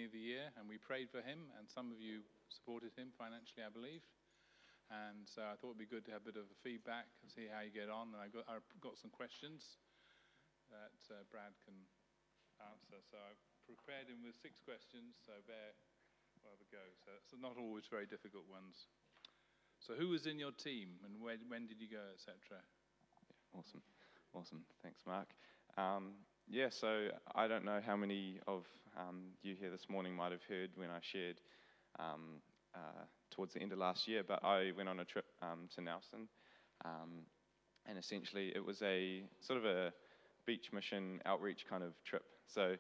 beginning of the year, and we prayed for him, and some of you supported him financially, I believe. And so I thought it'd be good to have a bit of feedback and see how you get on. And I've got some questions that Brad can answer. So I prepared him with 6 questions, so we'll have a go. So it's not always very difficult ones. So who was in your team, and when did you go, etc.? Awesome. Thanks, Mark. So I don't know how many of you here this morning might have heard when I shared towards the end of last year, but I went on a trip to Nelson, and essentially it was a sort of a beach mission outreach kind of trip. So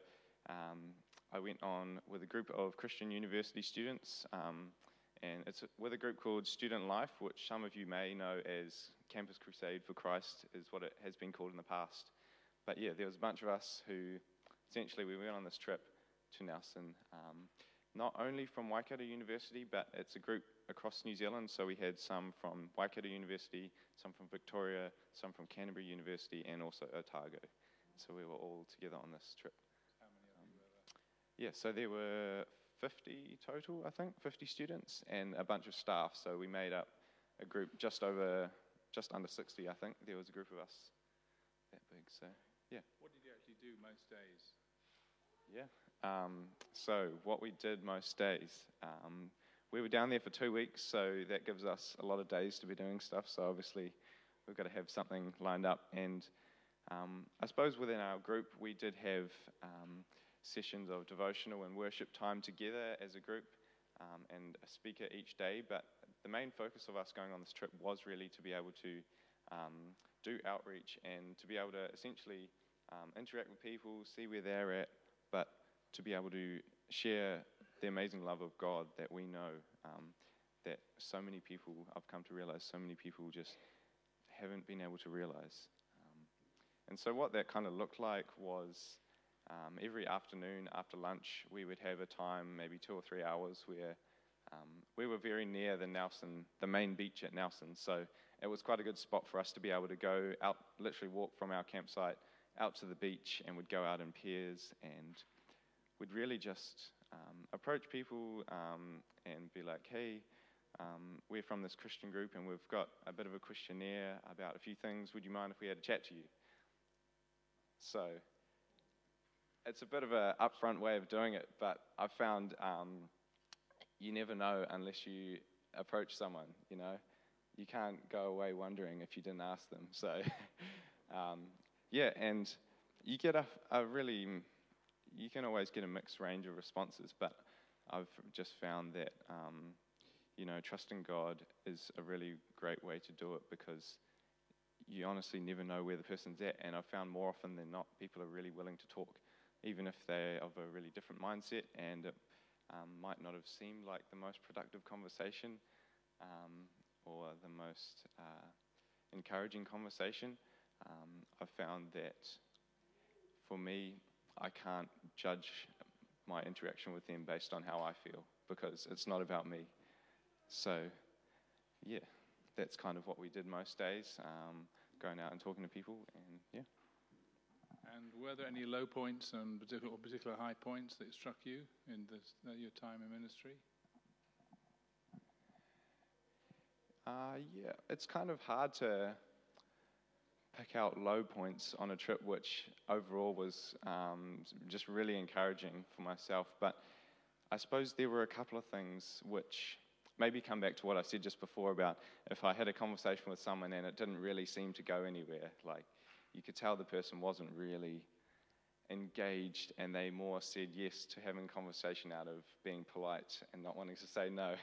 I went on with a group of Christian university students, and it's with a group called Student Life, which some of you may know as Campus Crusade for Christ is what it has been called in the past. But yeah, there was a bunch of us who essentially we went on this trip to Nelson, not only from Waikato University, but it's a group across New Zealand. So we had some from Waikato University, some from Victoria, some from Canterbury University, and also Otago. So we were all together on this trip. How many of you were there? Yeah, so there were 50 total, I think, 50 students and a bunch of staff. So we made up a group just under 60, I think. There was a group of us that big, so yeah. What did you actually do most days? Yeah. So what we did most days, we were down there for 2 weeks, so that gives us a lot of days to be doing stuff. So obviously we've got to have something lined up. And I suppose within our group, we did have sessions of devotional and worship time together as a group, and a speaker each day. But the main focus of us going on this trip was really to be able to do outreach and to be able to essentially interact with people, see where they're at, but to be able to share the amazing love of God that we know that so many people, I've come to realize, so many people just haven't been able to realize. And so what that kind of looked like was every afternoon after lunch, we would have a time, maybe 2 or 3 hours, where we were very near the main beach at Nelson. So it was quite a good spot for us to be able to go out, literally walk from our campsite out to the beach, and we'd go out in pairs, and we'd really just approach people and be like, hey, we're from this Christian group, and we've got a bit of a questionnaire about a few things. Would you mind if we had a chat to you? So it's a bit of an upfront way of doing it, but I've found you never know unless you approach someone, you know. You can't go away wondering if you didn't ask them. So, and you get you can always get a mixed range of responses, but I've just found that, trusting God is a really great way to do it, because you honestly never know where the person's at. And I've found more often than not, people are really willing to talk, even if they're of a really different mindset, and it might not have seemed like the most productive conversation or the most encouraging conversation. I've found that for me, I can't judge my interaction with them based on how I feel, because it's not about me. So, yeah, that's kind of what we did most days, going out and talking to people, and yeah. And were there any low points and particular high points that struck you in your time in ministry? Yeah, it's kind of hard to pick out low points on a trip, which overall was just really encouraging for myself. But I suppose there were a couple of things which maybe come back to what I said just before about if I had a conversation with someone and it didn't really seem to go anywhere, like you could tell the person wasn't really engaged, and they more said yes to having a conversation out of being polite and not wanting to say no.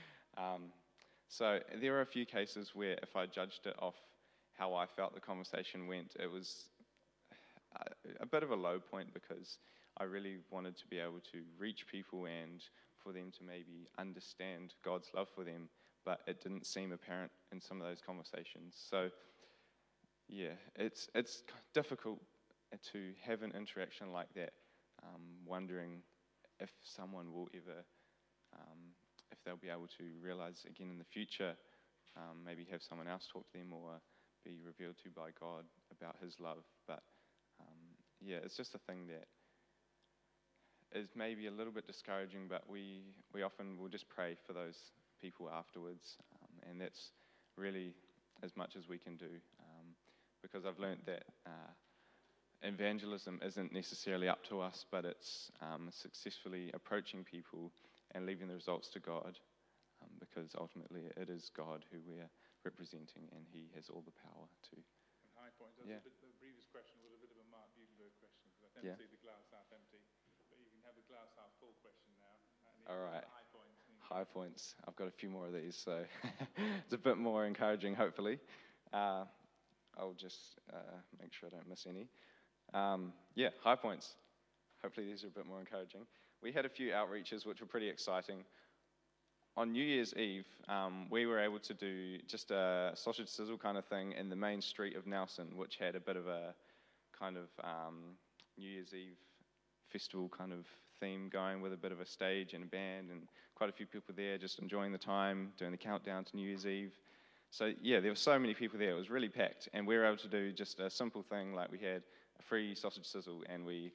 So there are a few cases where if I judged it off how I felt the conversation went, it was a bit of a low point, because I really wanted to be able to reach people and for them to maybe understand God's love for them, but it didn't seem apparent in some of those conversations. So yeah, it's difficult to have an interaction like that, wondering if someone will ever, if they'll be able to realize again in the future, maybe have someone else talk to them or be revealed to by God about his love. But yeah, it's just a thing that is maybe a little bit discouraging, but we often will just pray for those people afterwards, and that's really as much as we can do, because I've learned that evangelism isn't necessarily up to us, but it's successfully approaching people and leaving the results to God, because ultimately it is God who we're representing, and He has all the power to. And high points. Yeah. The previous question was a bit of a Mark Budenberg question, because I tend Yeah. to see the glass half empty, but you can have the glass half full question now. All right. High points. High points. I've got a few more of these, so it's a bit more encouraging, hopefully. I'll just make sure I don't miss any. Yeah, high points. Hopefully these are a bit more encouraging. We had a few outreaches which were pretty exciting. On New Year's Eve, we were able to do just a sausage sizzle kind of thing in the main street of Nelson, which had a bit of a kind of New Year's Eve festival kind of theme going, with a bit of a stage and a band and quite a few people there just enjoying the time, doing the countdown to New Year's Eve. So yeah, there were so many people there. It was really packed, and we were able to do just a simple thing, like we had a free sausage sizzle, and we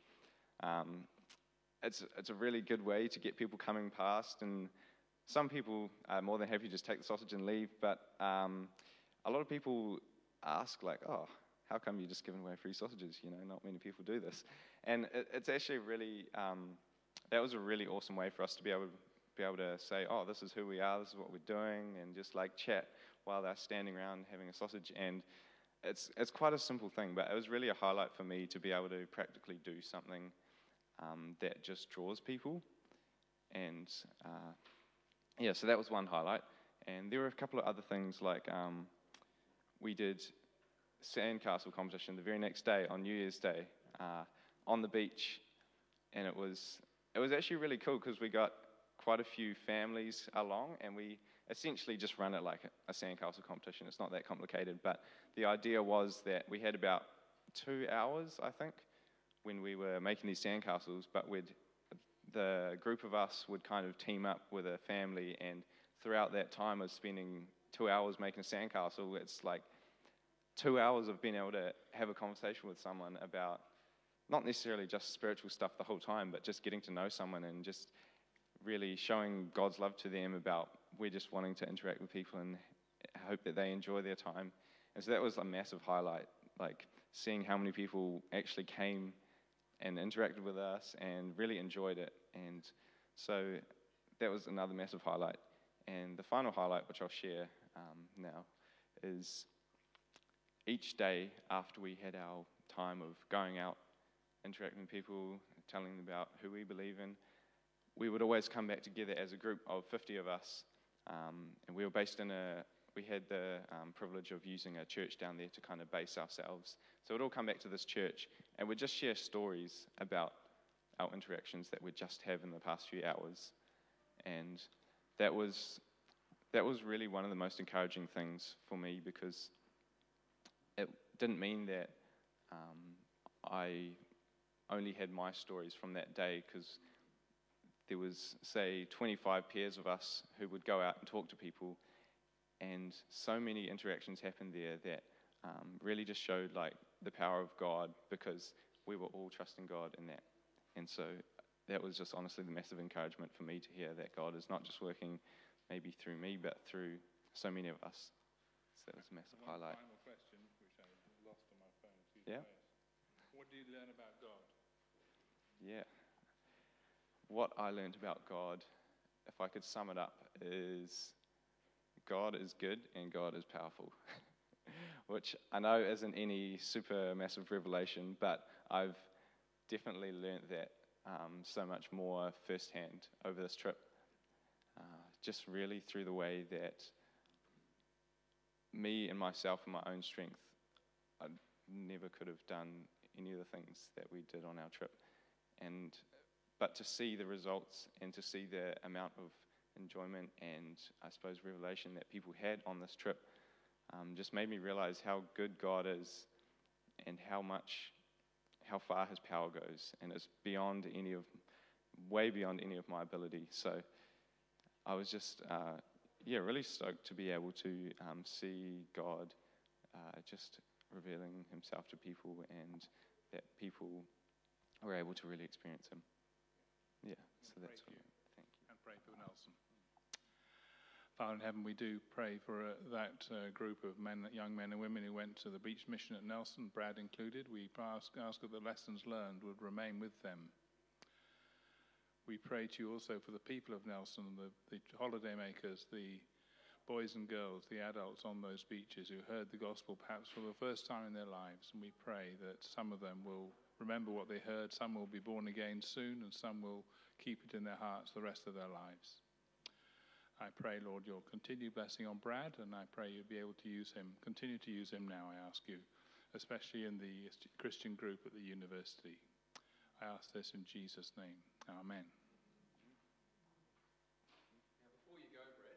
it's a really good way to get people coming past, and some people are more than happy to just take the sausage and leave, but a lot of people ask, like, oh, how come you're just giving away free sausages? You know, not many people do this. And it's actually really, that was a really awesome way for us to be able to say, oh, this is who we are, this is what we're doing, and just like chat while they're standing around having a sausage. And it's quite a simple thing, but it was really a highlight for me to be able to practically do something that just draws people. And yeah, so that was one highlight. And there were a couple of other things, like we did sandcastle competition the very next day, on New Year's Day, on the beach. And it was actually really cool, because we got quite a few families along, and we essentially just run it like a sandcastle competition. It's not that complicated, but the idea was that we had about 2 hours, I think, when we were making these sandcastles, but the group of us would kind of team up with a family, and throughout that time of spending 2 hours making a sandcastle, it's like 2 hours of being able to have a conversation with someone about not necessarily just spiritual stuff the whole time, but just getting to know someone and just really showing God's love to them. About we're just wanting to interact with people and hope that they enjoy their time. And so that was a massive highlight, like seeing how many people actually came and interacted with us and really enjoyed it. And so that was another massive highlight. And the final highlight, which I'll share now, is each day after we had our time of going out, interacting with people, telling them about who we believe in, we would always come back together as a group of 50 of us. And we were based we had the privilege of using a church down there to kind of base ourselves. So we'd all come back to this church, and we'd just share stories about our interactions that we'd just have in the past few hours. And that was really one of the most encouraging things for me, because it didn't mean that I only had my stories from that day, because there was, say, 25 pairs of us who would go out and talk to people, and so many interactions happened there that really just showed like the power of God, because we were all trusting God in that. And so that was just honestly the massive encouragement for me to hear that God is not just working maybe through me, but through so many of us. So that was a massive highlight. Final question, which I lost on my phone. Yeah. What do you learn about God? Yeah. What I learned about God, if I could sum it up, is God is good and God is powerful. Which I know isn't any super massive revelation, but I've definitely learned that so much more firsthand over this trip. Just really through the way that me and myself and my own strength, I never could have done any of the things that we did on our trip. But to see the results and to see the amount of enjoyment and, I suppose, revelation that people had on this trip just made me realize how good God is, and how far His power goes, and it's way beyond any of my ability. So I was just, really stoked to be able to see God just revealing Himself to people, and that people were able to really experience Him. So that's what. Thank you. And pray for Nelson. Father in heaven, we do pray for that group of men, young men and women who went to the beach mission at Nelson, Brad included. We ask that the lessons learned would remain with them. We pray to you also for the people of Nelson, the holiday makers, the boys and girls, the adults on those beaches who heard the gospel perhaps for the first time in their lives. And we pray that some of them will remember what they heard, some will be born again soon, and some will keep it in their hearts the rest of their lives. I pray, Lord, your continued blessing on Brad, and I pray you'll be able to use him, continue to use him now, I ask you, especially in the Christian group at the university. I ask this in Jesus' name. Amen. Now, before you go, Brad.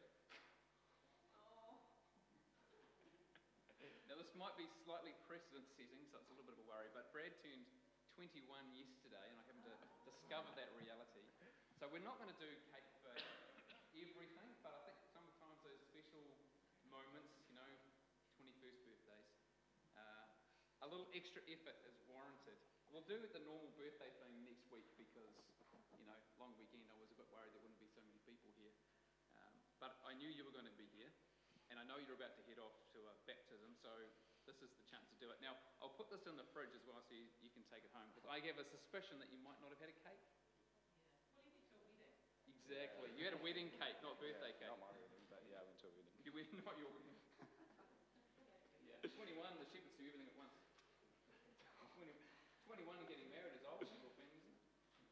Now, this might be slightly precedent-setting, so it's a little bit of a worry, but Brad turned 21 yesterday, and I happened to discover that reality. So we're not going to do cake for everything, but I think sometimes those special moments, 21st birthdays, a little extra effort is warranted. We'll do the normal birthday thing next week because, long weekend, I was a bit worried there wouldn't be so many people here. But I knew you were going to be here, and I know you're about to head off to a baptism, so this is the chance to do it. Now, I'll put this in the fridge as well so you can take it home, because I have a suspicion that you might not have had a cake. Exactly. You had a wedding cake, not a birthday cake. Not my wedding, but yeah, I went to a wedding. Your wedding, not your wedding. Yeah. 21, the shepherds do everything at once. 21 and getting married is old single thing, isn't it?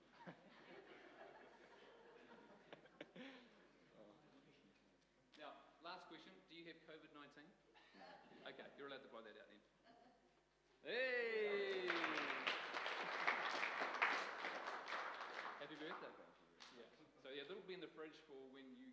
Now, last question. Do you have COVID-19? No. Okay, you're allowed to blow that out then. Hey! Happy birthday. Yeah. So yeah, that'll be in the fridge for when you